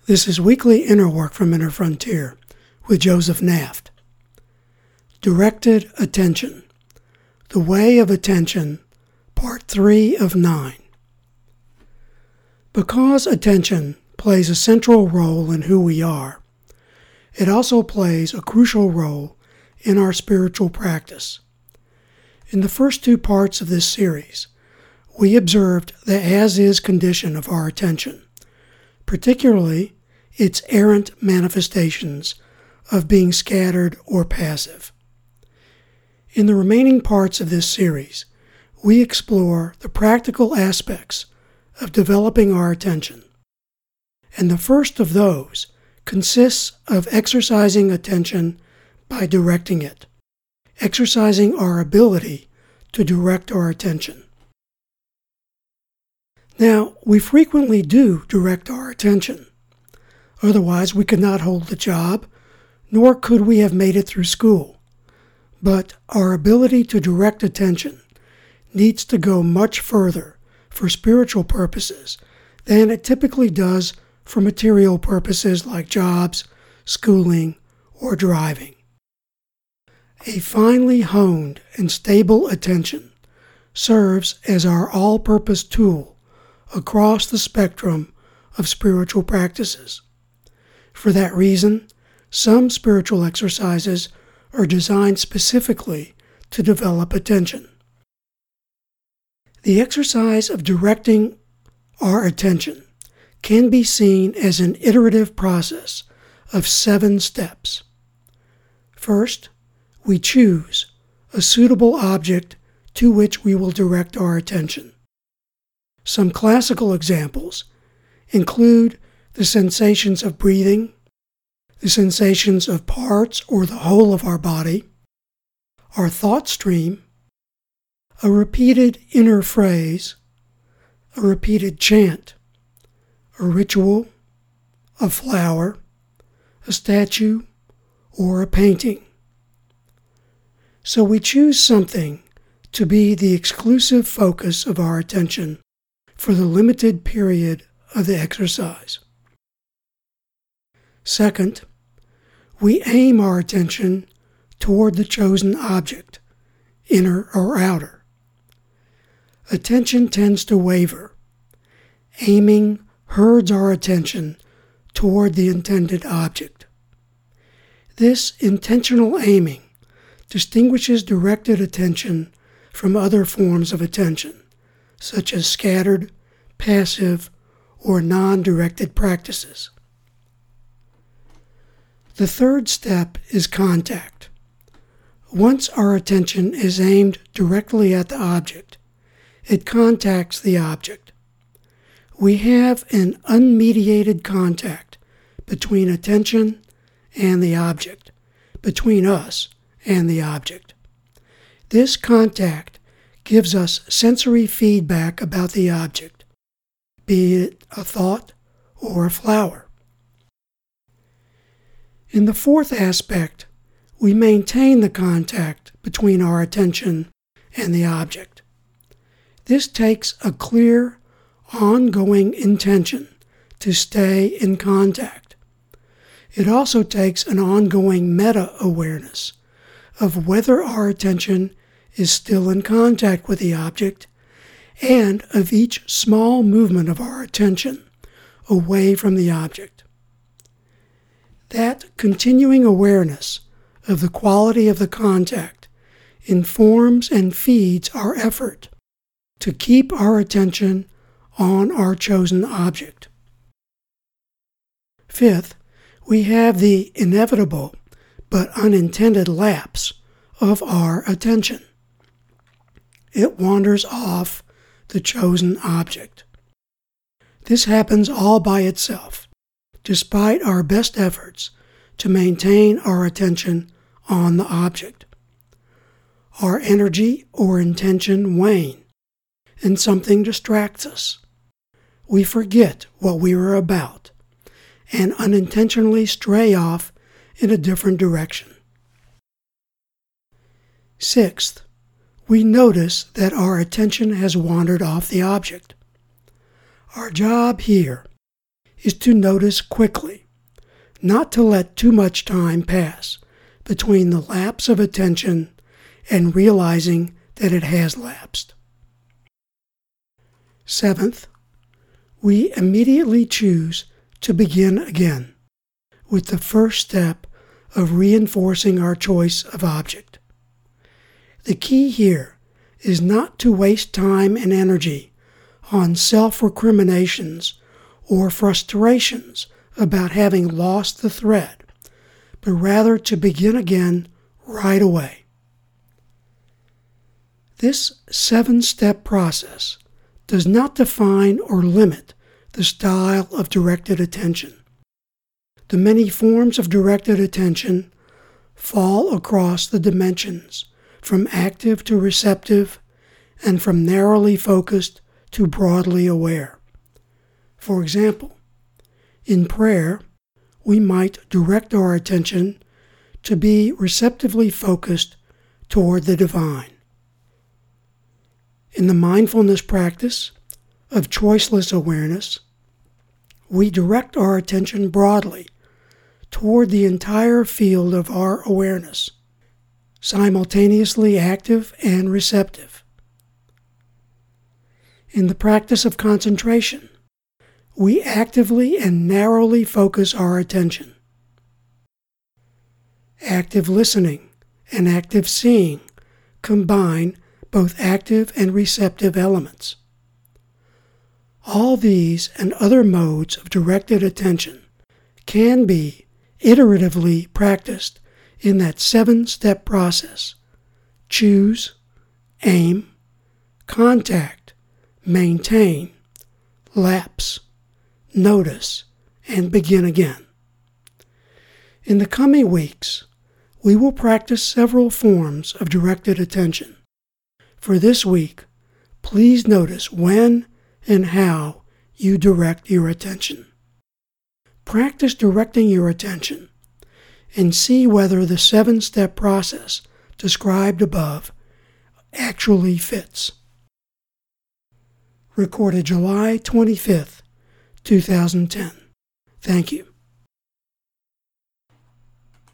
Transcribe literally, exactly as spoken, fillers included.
This is Weekly Inner Work from Inner Frontier with Joseph Naft. Directed Attention. The Way of Attention, Part three of nine. Because attention plays a central role in who we are, it also plays a crucial role in our spiritual practice. In the first two parts of this series, we observed the as-is condition of our attention, particularly its errant manifestations of being scattered or passive. In the remaining parts of this series, we explore the practical aspects of developing our attention. And the first of those consists of exercising attention by directing it, exercising our ability to direct our attention. Now, we frequently do direct our attention. Otherwise, we could not hold the job, nor could we have made it through school. But our ability to direct attention needs to go much further for spiritual purposes than it typically does for material purposes like jobs, schooling, or driving. A finely honed and stable attention serves as our all-purpose tool across the spectrum of spiritual practices. For that reason, some spiritual exercises are designed specifically to develop attention. The exercise of directing our attention can be seen as an iterative process of seven steps. First, we choose a suitable object to which we will direct our attention. Some classical examples include the sensations of breathing, the sensations of parts or the whole of our body, our thought stream, a repeated inner phrase, a repeated chant, a ritual, a flower, a statue, or a painting. So we choose something to be the exclusive focus of our attention for the limited period of the exercise. Second, we aim our attention toward the chosen object, inner or outer. Attention tends to waver. Aiming herds our attention toward the intended object. This intentional aiming distinguishes directed attention from other forms of attention, such as scattered, passive, or non-directed practices. The third step is contact. Once our attention is aimed directly at the object, it contacts the object. We have an unmediated contact between attention and the object, between us and the object. This contact gives us sensory feedback about the object, be it a thought or a flower. In the fourth aspect, we maintain the contact between our attention and the object. This takes a clear, ongoing intention to stay in contact. It also takes an ongoing meta-awareness of whether our attention is still in contact with the object and of each small movement of our attention away from the object. That continuing awareness of the quality of the contact informs and feeds our effort to keep our attention on our chosen object. Fifth, we have the inevitable but unintended lapse of our attention. It wanders off the chosen object. This happens all by itself, despite our best efforts to maintain our attention on the object. Our energy or intention wane, and something distracts us. We forget what we were about, and unintentionally stray off in a different direction. Sixth, we notice that our attention has wandered off the object. Our job here is to notice quickly, not to let too much time pass between the lapse of attention and realizing that it has lapsed. Seventh, we immediately choose to begin again with the first step of reinforcing our choice of object. The key here is not to waste time and energy on self-recriminations or frustrations about having lost the thread, but rather to begin again right away. This seven-step process does not define or limit the style of directed attention. The many forms of directed attention fall across the dimensions from active to receptive and from narrowly focused to broadly aware. For example, in prayer, we might direct our attention to be receptively focused toward the divine. In the mindfulness practice of choiceless awareness, we direct our attention broadly toward the entire field of our awareness, simultaneously active and receptive. In the practice of concentration, we actively and narrowly focus our attention. Active listening and active seeing combine both active and receptive elements. All these and other modes of directed attention can be iteratively practiced in that seven-step process: choose, aim, contact, maintain, lapse, notice, and begin again. In the coming weeks, we will practice several forms of directed attention. For this week, please notice when and how you direct your attention. Practice directing your attention and see whether the seven-step process described above actually fits. Recorded July twenty-fifth, two thousand ten. Thank you.